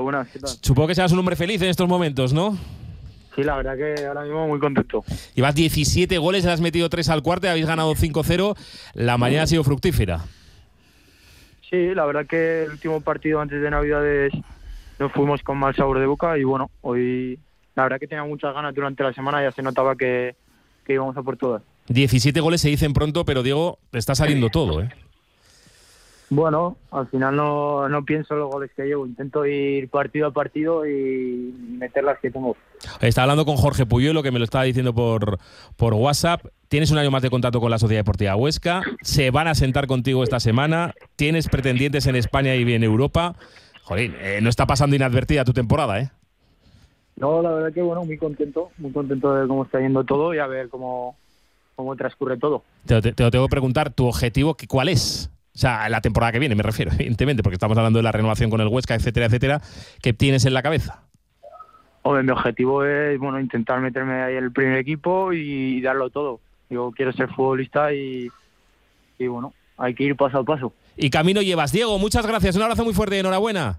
buenas, ¿qué tal? Supongo que seas un hombre feliz en estos momentos, ¿no? Sí, la verdad que ahora mismo muy contento. Llevas 17 goles, le has metido 3 al cuarto, habéis ganado 5-0. La mañana ha sido fructífera. Sí, la verdad que el último partido antes de Navidades nos fuimos con mal sabor de boca y bueno, hoy la verdad que tenía muchas ganas durante la semana, ya se notaba que íbamos a por todas. 17 goles se dicen pronto, pero Diego, te está saliendo todo, ¿eh? Bueno, al final no pienso en los goles que llevo, intento ir partido a partido y meter las que tengo. Estaba hablando con Jorge Puyuelo, que me lo estaba diciendo por WhatsApp. Tienes un año más de contrato con la Sociedad Deportiva Huesca. Se van a sentar contigo esta semana. Tienes pretendientes en España y en Europa. Jolín, no está pasando inadvertida tu temporada, ¿eh? No, la verdad que bueno, muy contento de cómo está yendo todo y a ver cómo transcurre todo. Te lo tengo que preguntar, ¿tu objetivo cuál es? O sea, la temporada que viene, me refiero, evidentemente, porque estamos hablando de la renovación con el Huesca, etcétera, etcétera. ¿Qué tienes en la cabeza? Hombre, mi objetivo es intentar meterme ahí en el primer equipo y darlo todo. Yo quiero ser futbolista y bueno, hay que ir paso a paso. Y camino llevas. Diego, muchas gracias. Un abrazo muy fuerte y enhorabuena.